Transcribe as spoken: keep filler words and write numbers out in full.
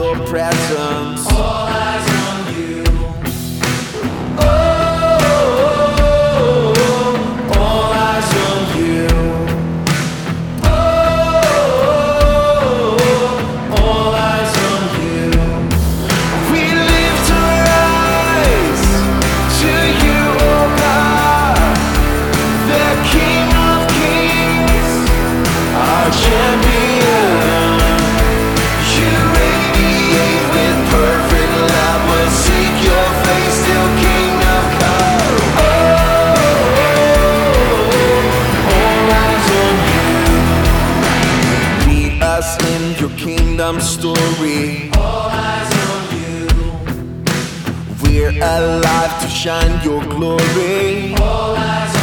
your presence. All eyes on you. Oh, all eyes on you. Oh, all eyes on you. We lift our eyes to you, oh God, the King of Kings, our champion. You radiate with perfect love. We'll seek your face till kingdom come. Oh, all eyes on you. Lead us in your kingdom story. All eyes on you. We're alive to shine your glory. All eyes